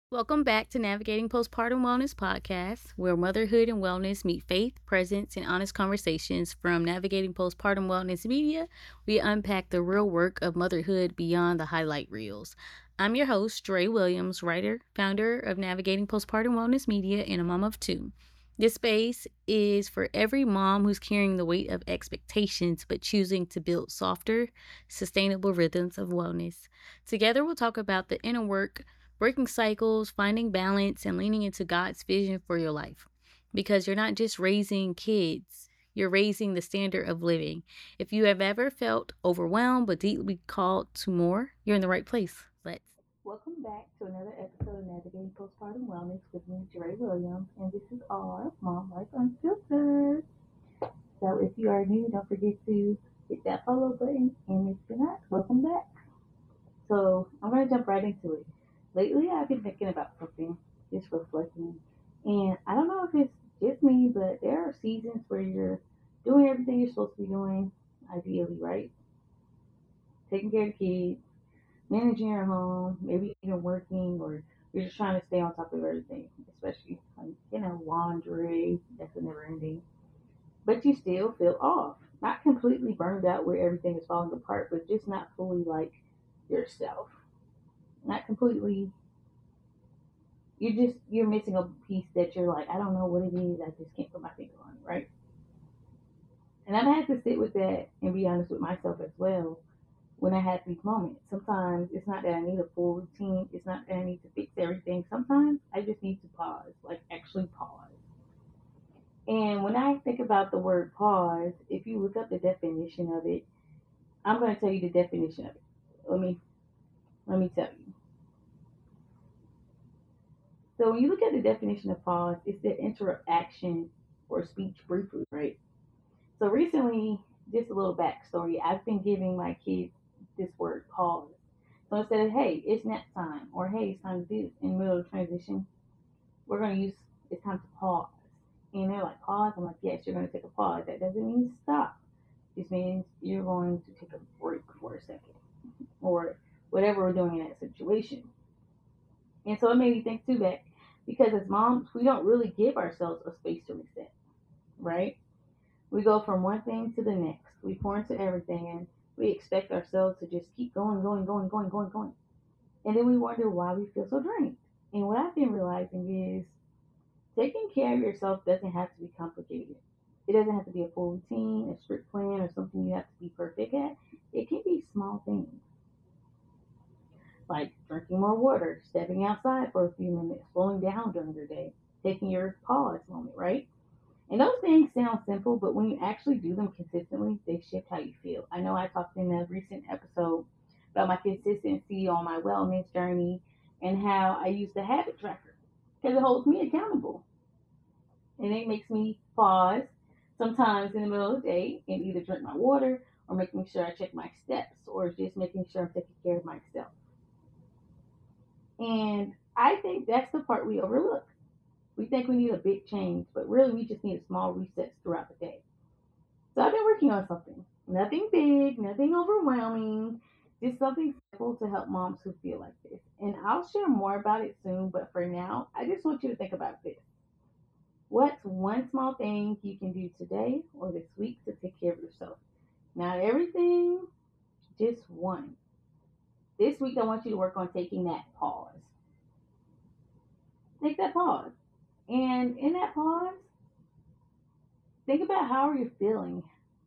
Welcome back to Navigating Postpartum Wellness Podcast, where motherhood and wellness meet faith, presence, and honest conversations. From Navigating Postpartum Wellness Media, we unpack the real work of motherhood beyond the highlight reels. I'm your host, Dre Williams, writer, founder of Navigating Postpartum Wellness Media, and a mom of two. This space is for every mom who's carrying the weight of expectations but choosing to build softer, sustainable rhythms of wellness. Together, we'll talk about the inner work, breaking cycles, finding balance, and leaning into God's vision for your life. Because you're not just raising kids, you're raising the standard of living. If you have ever felt overwhelmed but deeply called to more, you're in the right place. Let's. Welcome back to another episode of Navigating Postpartum Wellness with me, Dre Williams, and this is our Mom Life Unfiltered. So if you are new, don't forget to hit that follow button, and if you're not, welcome back. So I'm going to jump right into it. Lately, I've been thinking about something, just reflecting. And I don't know if it's just me, but there are seasons where you're doing everything you're supposed to be doing, ideally, right? Taking care of the kids, managing your home, maybe even working, or you're just trying to stay on top of everything, especially, laundry, that's a never ending. But you still feel off. Not completely burned out where everything is falling apart, but just not fully like yourself. Not completely, you're missing a piece that you're like, I don't know what it is, I just can't put my finger on it, right? And I've had to sit with that and be honest with myself as well when I have these moments. Sometimes it's not that I need a full routine, it's not that I need to fix everything. Sometimes I just need to pause, like actually pause. And when I think about the word pause, if you look up the definition of it, I'm going to tell you the definition of it. Let me tell you. So when you look at the definition of pause, it's the interrupt action or speech briefly, right? So recently, just a little backstory, I've been giving my kids this word pause. So instead of, hey, it's nap time, or hey, it's time to do this in the middle of transition, we're going to use it's time to pause. And they're like, pause? I'm like, yes, you're going to take a pause. That doesn't mean stop. It just means you're going to take a break for a second, or whatever we're doing in that situation. And so it made me think too that because as moms, we don't really give ourselves a space to reset, right? We go from one thing to the next. We pour into everything and we expect ourselves to just keep going, going, going, going, going, going. And then we wonder why we feel so drained. And what I've been realizing is taking care of yourself doesn't have to be complicated. It doesn't have to be a full routine, a strict plan, or something you have to be perfect at. It can be small things like drinking more water, stepping outside for a few minutes, slowing down during your day, taking your pause moment, right? And those things sound simple, but when you actually do them consistently, they shift how you feel. I know I talked in a recent episode about my consistency on my wellness journey and how I use the habit tracker because it holds me accountable. And it makes me pause sometimes in the middle of the day and either drink my water or making sure I check my steps or just making sure I'm taking care of myself. And I think that's the part we overlook. We think we need a big change, but really we just need small resets throughout the day. So I've been working on something. Nothing big, nothing overwhelming, just something simple to help moms who feel like this. And I'll share more about it soon, but for now, I just want you to think about this. What's one small thing you can do today or this week to take care of yourself? Not everything, just one. This week, I want you to work on taking that pause. Take that pause. And in that pause, think about how are you feeling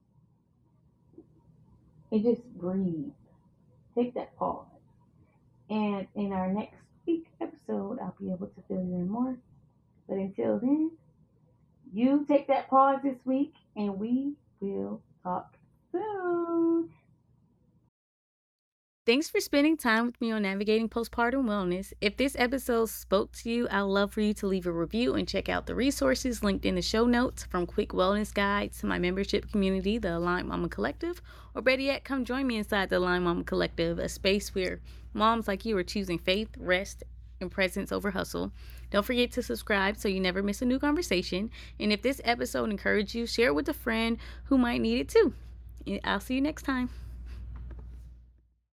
and just breathe. Take that pause. And in our next week episode, I'll be able to fill you in more. But until then, you take that pause this week and we will talk soon. Thanks for spending time with me on Navigating Postpartum Wellness. If this episode spoke to you, I'd love for you to leave a review and check out the resources linked in the show notes, from quick wellness guides to my membership community, the Aligned Mama Collective, or better yet, come join me inside the Aligned Mama Collective, a space where moms like you are choosing faith, rest, and presence over hustle. Don't forget to subscribe so you never miss a new conversation. And if this episode encouraged you, share it with a friend who might need it too. I'll see you next time.